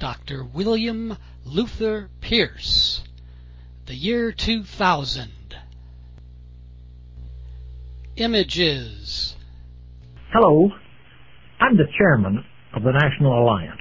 Dr. William Luther Pierce. The year 2000. Images. Hello, I'm the chairman of the National Alliance.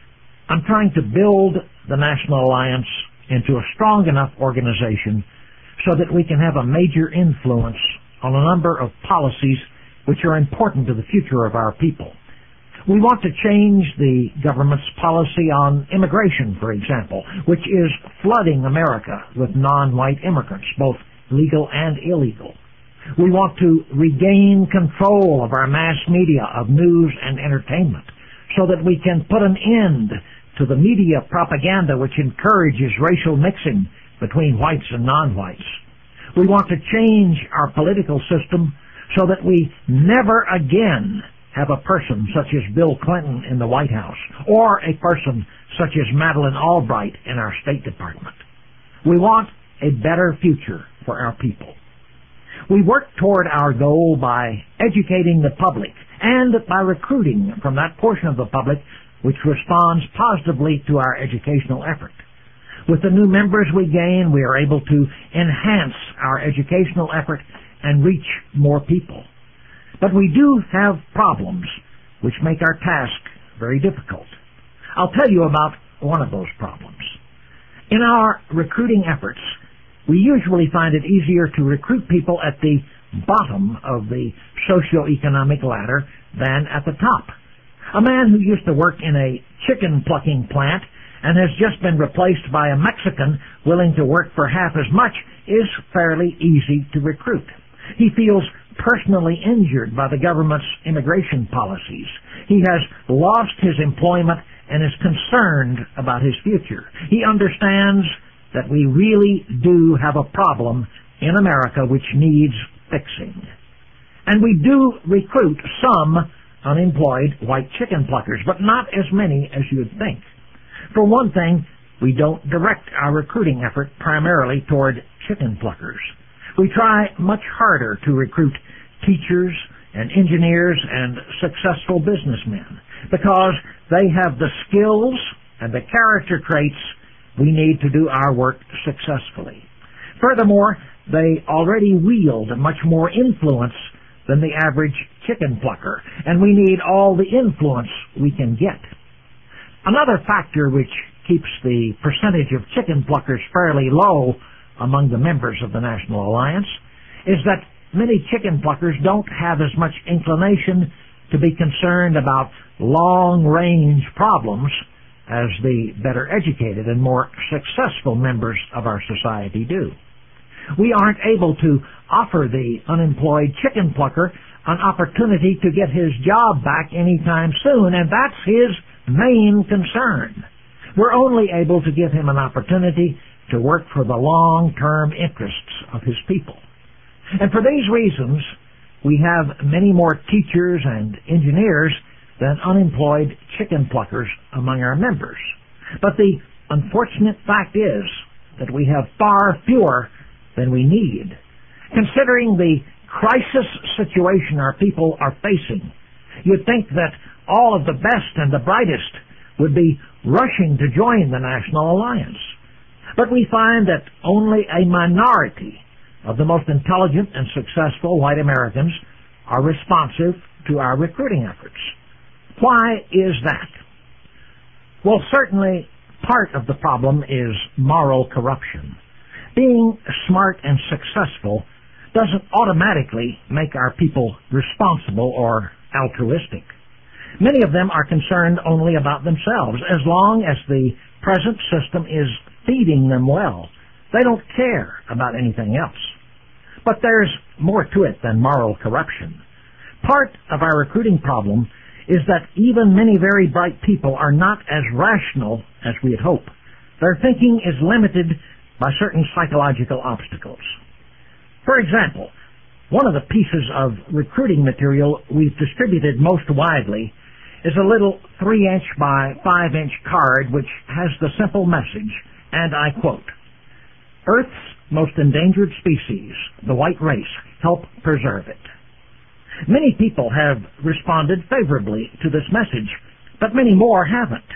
I'm trying to build the National Alliance into a strong enough organization so that we can have a major influence on a number of policies which are important to the future of our people. We want to change the government's policy on immigration, for example, which is flooding America with non-white immigrants, both legal and illegal. We want to regain control of our mass media of news and entertainment so that we can put an end to the media propaganda which encourages racial mixing between whites and non-whites. We want to change our political system so that we never again have a person such as Bill Clinton in the White House or a person such as Madeleine Albright in our State Department. We want a better future for our people. We work toward our goal by educating the public and by recruiting from that portion of the public which responds positively to our educational effort. With the new members we gain, we are able to enhance our educational effort and reach more people. But we do have problems which make our task very difficult. I'll tell you about one of those problems. In our recruiting efforts, we usually find it easier to recruit people at the bottom of the socioeconomic ladder than at the top. A man who used to work in a chicken plucking plant and has just been replaced by a Mexican willing to work for half as much is fairly easy to recruit. He feels personally injured by the government's immigration policies. He has lost his employment and is concerned about his future. He understands that we really do have a problem in America which needs fixing. And we do recruit some unemployed white chicken pluckers, but not as many as you'd think. For one thing, we don't direct our recruiting effort primarily toward chicken pluckers. We try much harder to recruit teachers and engineers and successful businessmen because they have the skills and the character traits we need to do our work successfully. Furthermore, they already wield much more influence than the average chicken plucker, and we need all the influence we can get. Another factor which keeps the percentage of chicken pluckers fairly low among the members of the National Alliance is that many chicken pluckers don't have as much inclination to be concerned about long-range problems as the better educated and more successful members of our society do. We aren't able to offer the unemployed chicken plucker an opportunity to get his job back anytime soon, and that's his main concern. We're only able to give him an opportunity to work for the long-term interests of his people. And for these reasons, we have many more teachers and engineers than unemployed chicken pluckers among our members. But the unfortunate fact is that we have far fewer than we need. Considering the crisis situation our people are facing, you'd think that all of the best and the brightest would be rushing to join the National Alliance. But we find that only a minority of the most intelligent and successful white Americans are responsive to our recruiting efforts. Why is that? Well, certainly part of the problem is moral corruption. Being smart and successful doesn't automatically make our people responsible or altruistic. Many of them are concerned only about themselves. As long as the present system is feeding them well, they don't care about anything else. But there's more to it than moral corruption. Part of our recruiting problem is that even many very bright people are not as rational as we'd hope. Their thinking is limited by certain psychological obstacles. For example, one of the pieces of recruiting material we've distributed most widely is a little 3-inch by 5-inch card which has the simple message, and I quote, "Earth's most endangered species, the white race, help preserve it." Many people have responded favorably to this message, but many more haven't.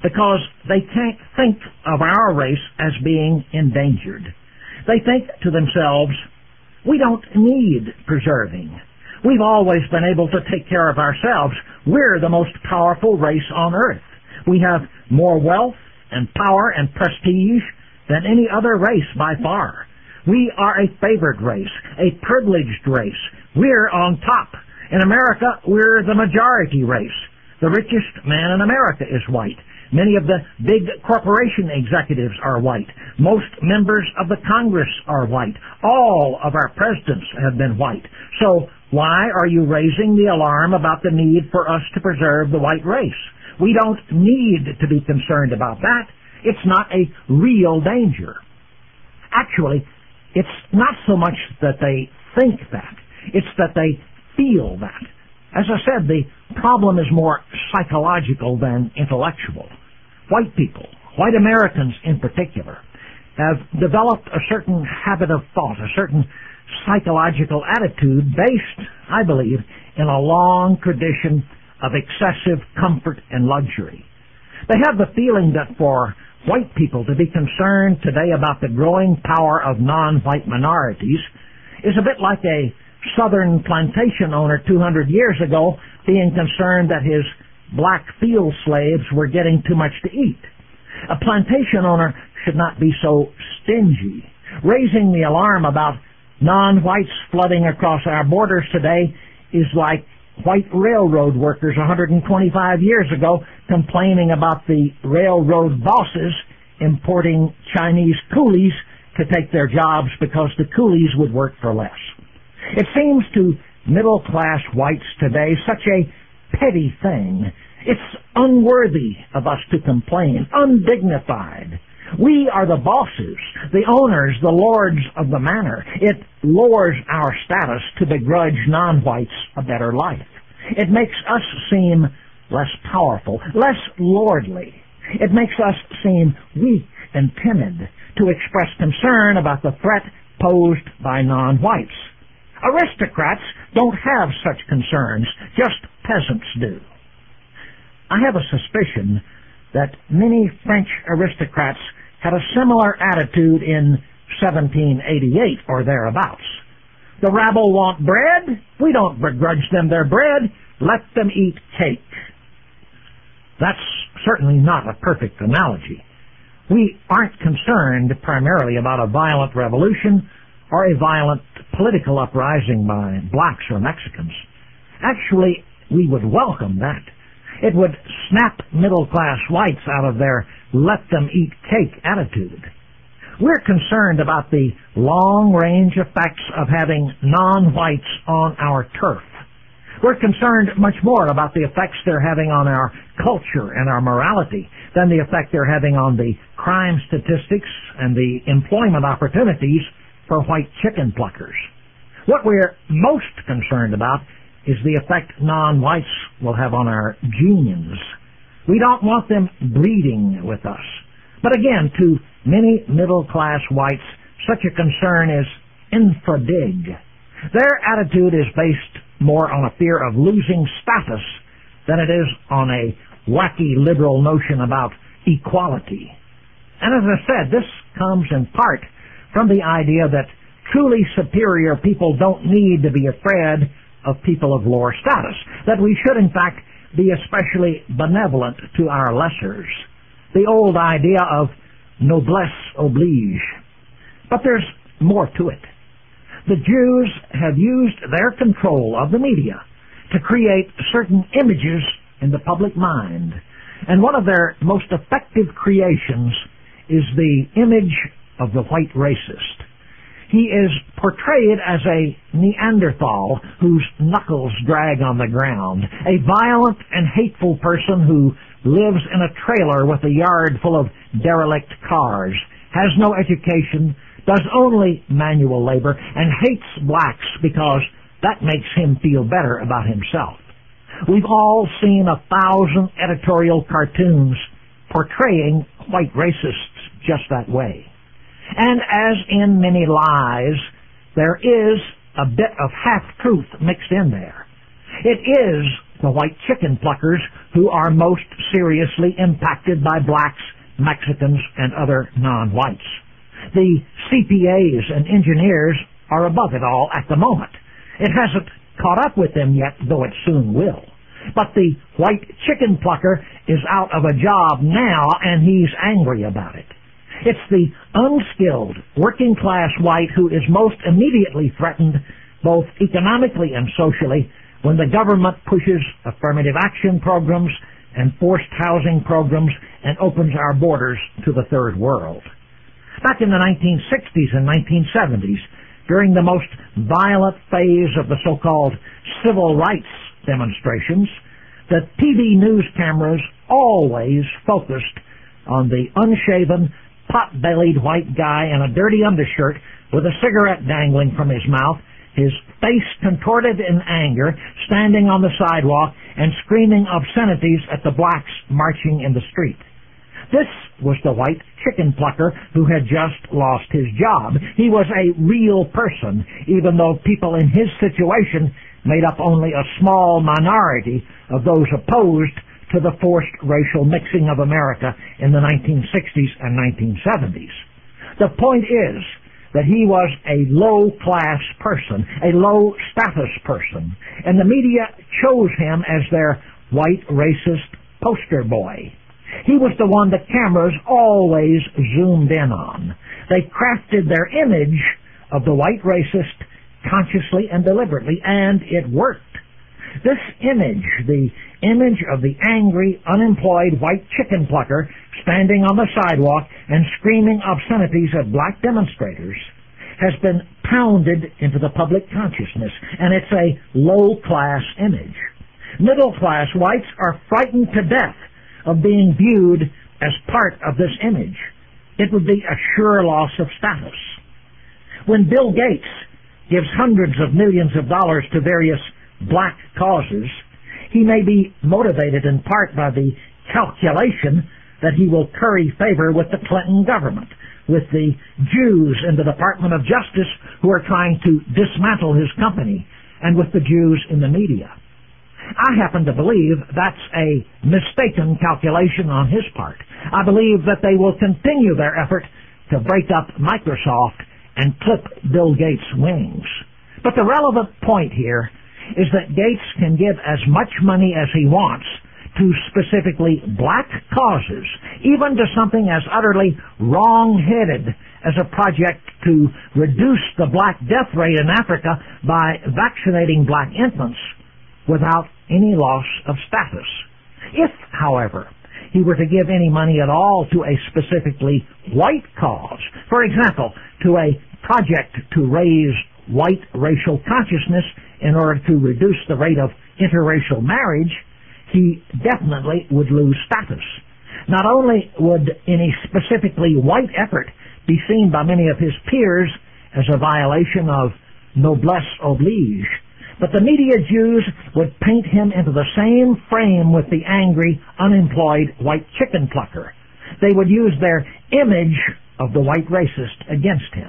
because they can't think of our race as being endangered. They think to themselves, we don't need preserving. We've always been able to take care of ourselves. We're the most powerful race on earth. We have more wealth and power and prestige than any other race by far. We are a favored race, a privileged race. We're on top. In America, we're the majority race. The richest man in America is white. Many of the big corporation executives are white. Most members of the Congress are white. All of our presidents have been white. So why are you raising the alarm about the need for us to preserve the white race? We don't need to be concerned about that. It's not a real danger. Actually, it's not so much that they think that. It's that they feel that. As I said, the problem is more psychological than intellectual. White people, white Americans in particular, have developed a certain habit of thought, a certain psychological attitude based, I believe, in a long tradition of excessive comfort and luxury. They have the feeling that for white people to be concerned today about the growing power of non-white minorities is a bit like a southern plantation owner 200 years ago being concerned that his black field slaves were getting too much to eat. A plantation owner should not be so stingy. Raising the alarm about non-whites flooding across our borders today is like white railroad workers 125 years ago complaining about the railroad bosses importing Chinese coolies to take their jobs because the coolies would work for less. It seems to middle-class whites today such a petty thing. It's unworthy of us to complain, undignified. We are the bosses, the owners, the lords of the manor. It lowers our status to begrudge non-whites a better life. It makes us seem less powerful, less lordly. It makes us seem weak and timid to express concern about the threat posed by non-whites. Aristocrats don't have such concerns, just peasants do. I have a suspicion that many French aristocrats had a similar attitude in 1788 or thereabouts. The rabble want bread? We don't begrudge them their bread. Let them eat cake. That's certainly not a perfect analogy. We aren't concerned primarily about a violent revolution or a violent political uprising by blacks or Mexicans. Actually, we would welcome that. It would snap middle-class whites out of their let-them-eat-cake attitude. We're concerned about the long-range effects of having non-whites on our turf. We're concerned much more about the effects they're having on our culture and our morality than the effect they're having on the crime statistics and the employment opportunities for white chicken pluckers. What we're most concerned about is the effect non-whites will have on our genes. We don't want them breeding with us. But again, to many middle-class whites, such a concern is infra-dig. Their attitude is based more on a fear of losing status than it is on a wacky liberal notion about equality. And as I said, this comes in part from the idea that truly superior people don't need to be afraid of people of lower status, that we should in fact be especially benevolent to our lessers. The old idea of noblesse oblige. But there's more to it. The Jews have used their control of the media to create certain images in the public mind. And one of their most effective creations is the image of the white racist. He is portrayed as a Neanderthal whose knuckles drag on the ground, a violent and hateful person who lives in a trailer with a yard full of derelict cars, has no education, does only manual labor, and hates blacks because that makes him feel better about himself. We've all seen 1,000 editorial cartoons portraying white racists just that way. And as in many lies, there is a bit of half-truth mixed in there. It is the white chicken pluckers who are most seriously impacted by blacks, Mexicans, and other non-whites. The CPAs and engineers are above it all at the moment. It hasn't caught up with them yet, though it soon will. But the white chicken plucker is out of a job now, and he's angry about it. It's the unskilled, working-class white who is most immediately threatened, both economically and socially, when the government pushes affirmative action programs and forced housing programs and opens our borders to the third world. Back in the 1960s and 1970s, during the most violent phase of the so-called civil rights demonstrations, the TV news cameras always focused on the unshaven, pot-bellied white guy in a dirty undershirt with a cigarette dangling from his mouth, his face contorted in anger, standing on the sidewalk and screaming obscenities at the blacks marching in the street. This was the white chicken plucker who had just lost his job. He was a real person, even though people in his situation made up only a small minority of those opposed to the forced racial mixing of America in the 1960s and 1970s. The point is that he was a low-class person, a low-status person, and the media chose him as their white racist poster boy. He was the one the cameras always zoomed in on. They crafted their image of the white racist consciously and deliberately, and it worked. This image, the image of the angry, unemployed white chicken plucker standing on the sidewalk and screaming obscenities at black demonstrators, has been pounded into the public consciousness, and it's a low-class image. Middle-class whites are frightened to death of being viewed as part of this image. It would be a sure loss of status. When Bill Gates gives hundreds of millions of dollars to various black causes, he may be motivated in part by the calculation that he will curry favor with the Clinton government, with the Jews in the Department of Justice who are trying to dismantle his company, and with the Jews in the media. I happen to believe that's a mistaken calculation on his part. I believe that they will continue their effort to break up Microsoft and clip Bill Gates' wings. But the relevant point here is that Gates can give as much money as he wants to specifically black causes, even to something as utterly wrong-headed as a project to reduce the black death rate in Africa by vaccinating black infants, without any loss of status. If, however, he were to give any money at all to a specifically white cause, for example, to a project to raise white racial consciousness in order to reduce the rate of interracial marriage, he definitely would lose status. Not only would any specifically white effort be seen by many of his peers as a violation of noblesse oblige, but the media Jews would paint him into the same frame with the angry, unemployed white chicken plucker. They would use their image of the white racist against him.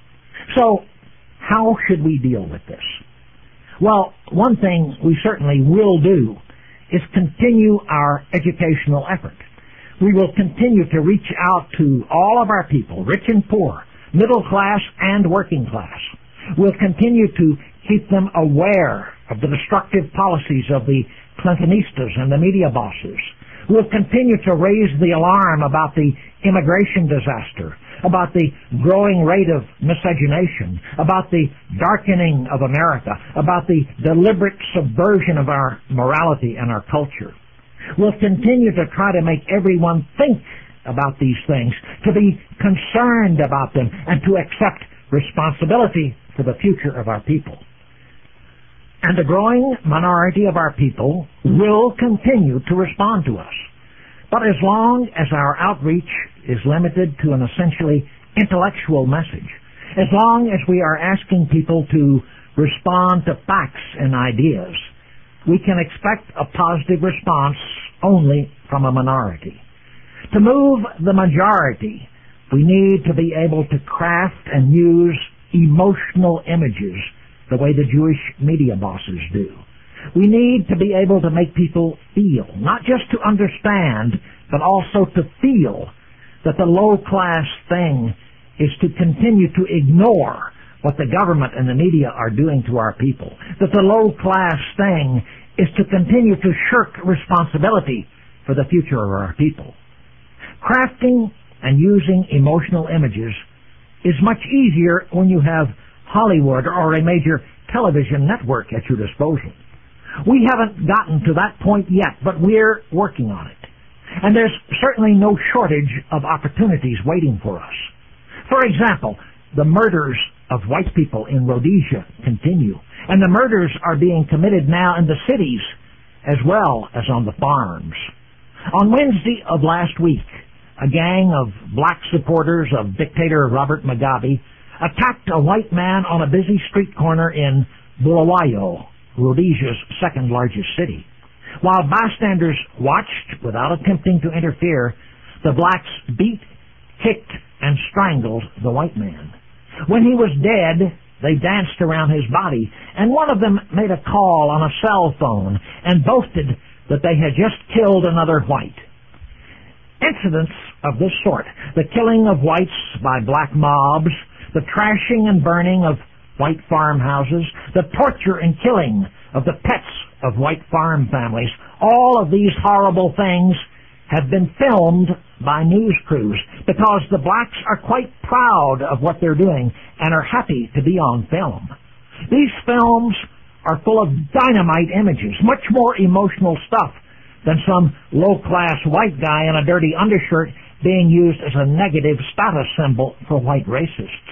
So, how should we deal with this? Well, one thing we certainly will do is continue our educational effort. We will continue to reach out to all of our people, rich and poor, middle class and working class. We'll continue to keep them aware of the destructive policies of the Clintonistas and the media bosses. We'll continue to raise the alarm about the immigration disaster, about the growing rate of miscegenation, about the darkening of America, about the deliberate subversion of our morality and our culture. We'll continue to try to make everyone think about these things, to be concerned about them, and to accept responsibility for the future of our people. And the growing minority of our people will continue to respond to us. But as long as our outreach is limited to an essentially intellectual message, as long as we are asking people to respond to facts and ideas, we can expect a positive response only from a minority. To move the majority, we need to be able to craft and use emotional images the way the Jewish media bosses do. We need to be able to make people feel, not just to understand, but also to feel that the low-class thing is to continue to ignore what the government and the media are doing to our people. That the low-class thing is to continue to shirk responsibility for the future of our people. Crafting and using emotional images is much easier when you have Hollywood or a major television network at your disposal. We haven't gotten to that point yet, but we're working on it. And there's certainly no shortage of opportunities waiting for us. For example, the murders of white people in Rhodesia continue, and the murders are being committed now in the cities as well as on the farms. On Wednesday of last week, a gang of black supporters of dictator Robert Mugabe attacked a white man on a busy street corner in Bulawayo, Rhodesia's second largest city. While bystanders watched without attempting to interfere, the blacks beat, kicked, and strangled the white man. When he was dead, they danced around his body, and one of them made a call on a cell phone and boasted that they had just killed another white. Incidents of this sort, the killing of whites by black mobs, the trashing and burning of white farmhouses, the torture and killing of the pets of white farm families, all of these horrible things have been filmed by news crews because the blacks are quite proud of what they're doing and are happy to be on film. These films are full of dynamite images, much more emotional stuff than some low-class white guy in a dirty undershirt being used as a negative status symbol for white racists.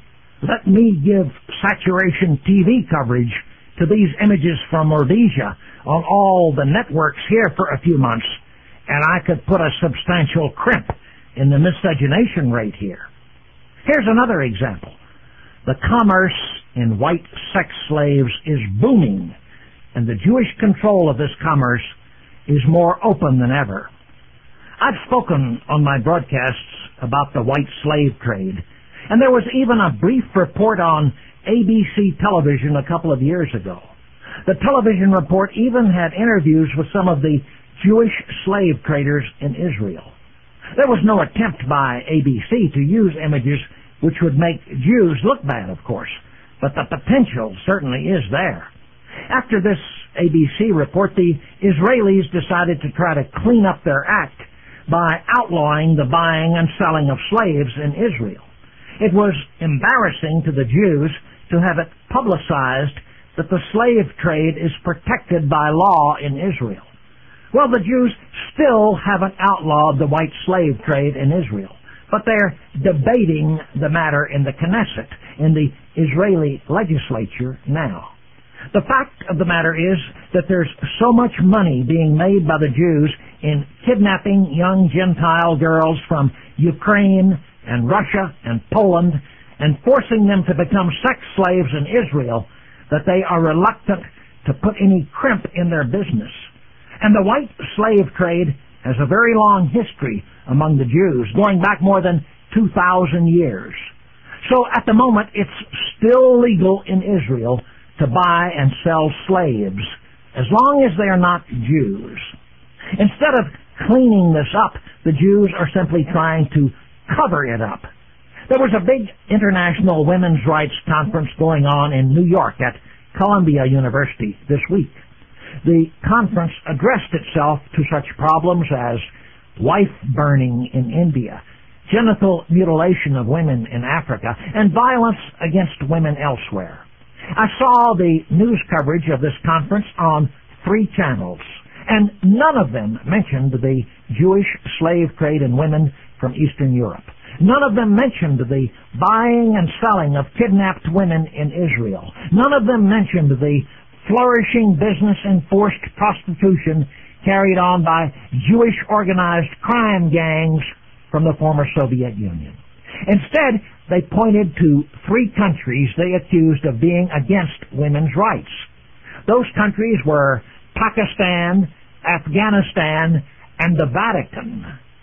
Let me give saturation TV coverage to these images from Rhodesia on all the networks here for a few months, and I could put a substantial crimp in the miscegenation rate here. Here's another example. The commerce in white sex slaves is booming, and the Jewish control of this commerce is more open than ever. I've spoken on my broadcasts about the white slave trade, and there was even a brief report on ABC television a couple of years ago. The television report even had interviews with some of the Jewish slave traders in Israel. There was no attempt by ABC to use images which would make Jews look bad, of course, but the potential certainly is there. After this ABC report, the Israelis decided to try to clean up their act by outlawing the buying and selling of slaves in Israel. It was embarrassing to the Jews to have it publicized that the slave trade is protected by law in Israel. Well, the Jews still haven't outlawed the white slave trade in Israel, but they're debating the matter in the Knesset, in the Israeli legislature now. The fact of the matter is that there's so much money being made by the Jews in kidnapping young Gentile girls from Ukraine and Russia and Poland and forcing them to become sex slaves in Israel that they are reluctant to put any crimp in their business. And the white slave trade has a very long history among the Jews, going back more than 2,000 years. So at the moment, it's still legal in Israel to buy and sell slaves, as long as they are not Jews. Instead of cleaning this up, the Jews are simply trying to cover it up. There was a big international women's rights conference going on in New York at Columbia University this week. The conference addressed itself to such problems as wife burning in India, genital mutilation of women in Africa, and violence against women elsewhere. I saw the news coverage of this conference on 3 channels, and none of them mentioned the Jewish slave trade in women from Eastern Europe. None of them mentioned the buying and selling of kidnapped women in Israel. None of them mentioned the flourishing business in forced prostitution carried on by Jewish organized crime gangs from the former Soviet Union. Instead, they pointed to 3 countries they accused of being against women's rights. Those countries were Pakistan, Afghanistan, and the Vatican.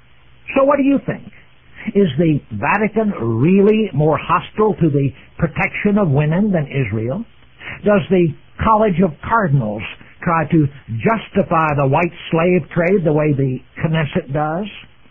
So what do you think? Is the Vatican really more hostile to the protection of women than Israel? Does the College of Cardinals try to justify the white slave trade the way the Knesset does?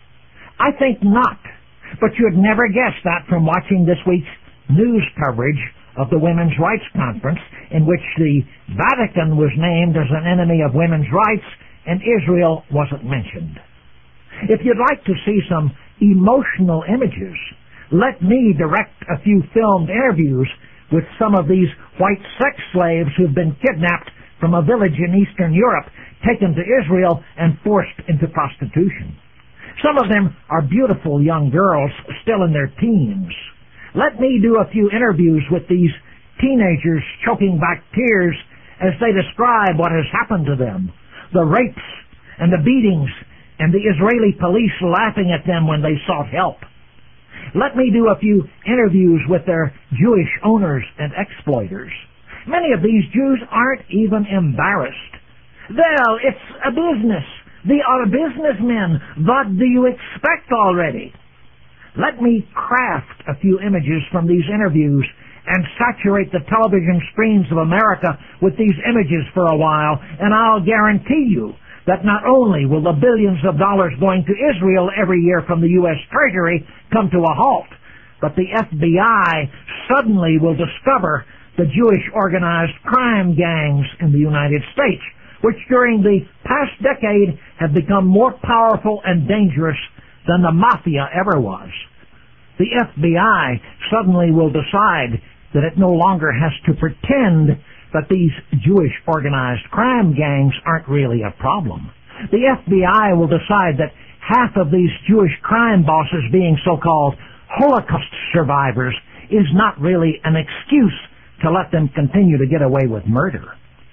I think not. But you'd never guess that from watching this week's news coverage of the Women's Rights Conference, in which the Vatican was named as an enemy of women's rights and Israel wasn't mentioned. If you'd like to see some emotional images, let me direct a few filmed interviews with some of these white sex slaves who've been kidnapped from a village in Eastern Europe, taken to Israel, and forced into prostitution. Some of them are beautiful young girls still in their teens. Let me do a few interviews with these teenagers choking back tears as they describe what has happened to them, the rapes and the beatings and the Israeli police laughing at them when they sought help. Let me do a few interviews with their Jewish owners and exploiters. Many of these Jews aren't even embarrassed. Well, it's a business. They are businessmen. What do you expect already? Let me craft a few images from these interviews and saturate the television screens of America with these images for a while, and I'll guarantee you that not only will the billions of dollars going to Israel every year from the U.S. Treasury come to a halt, but the FBI suddenly will discover the Jewish organized crime gangs in the United States, which during the past decade have become more powerful and dangerous than the mafia ever was. The FBI suddenly will decide that it no longer has to pretend that these Jewish organized crime gangs aren't really a problem. The FBI will decide that half of these Jewish crime bosses being so-called Holocaust survivors is not really an excuse to let them continue to get away with murder.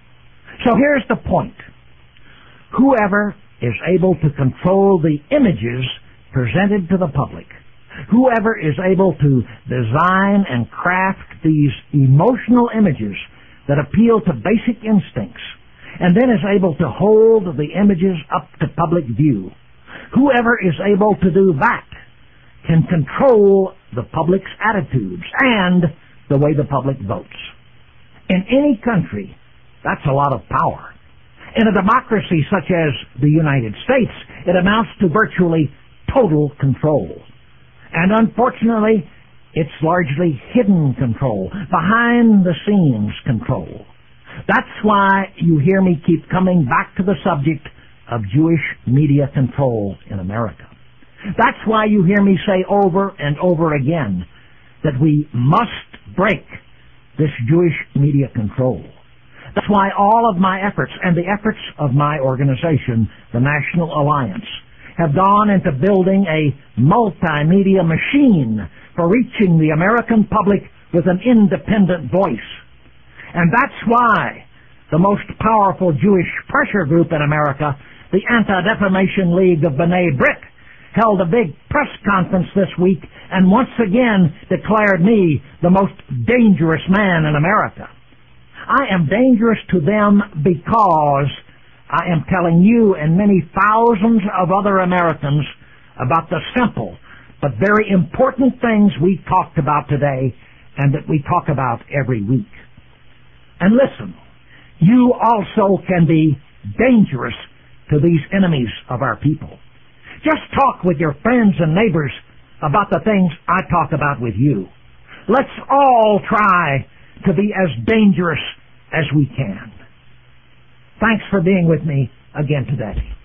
So here's the point. Whoever is able to control the images presented to the public, whoever is able to design and craft these emotional images that appeal to basic instincts, and then is able to hold the images up to public view, whoever is able to do that can control the public's attitudes and the way the public votes. In any country, that's a lot of power. In a democracy such as the United States, it amounts to virtually total control. And unfortunately, it's largely hidden control, behind-the-scenes control. That's why you hear me keep coming back to the subject of Jewish media control in America. That's why you hear me say over and over again that we must break this Jewish media control. That's why all of my efforts and the efforts of my organization, the National Alliance, have gone into building a multimedia machine for reaching the American public with an independent voice. And that's why the most powerful Jewish pressure group in America, the Anti-Defamation League of B'nai B'rith, held a big press conference this week and once again declared me the most dangerous man in America. I am dangerous to them because I am telling you and many thousands of other Americans about the simple but very important things we talked about today and that we talk about every week. And listen, you also can be dangerous to these enemies of our people. Just talk with your friends and neighbors about the things I talk about with you. Let's all try to be as dangerous as we can. Thanks for being with me again today.